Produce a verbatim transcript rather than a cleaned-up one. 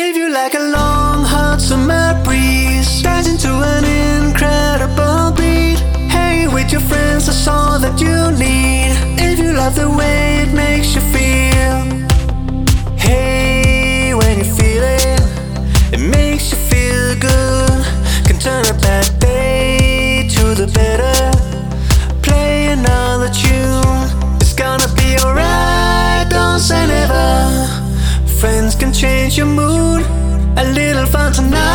If you like a long hot summer breeze, dance into an incredible beat. Hang with your friends, that's all that you need. If you love the way it makes you feel, hey, when you feel it, it makes you feel good. Can turn a bad day to the better. Play another tune, it's gonna be alright, don't say never. Friends can change your mood, a little fun tonight.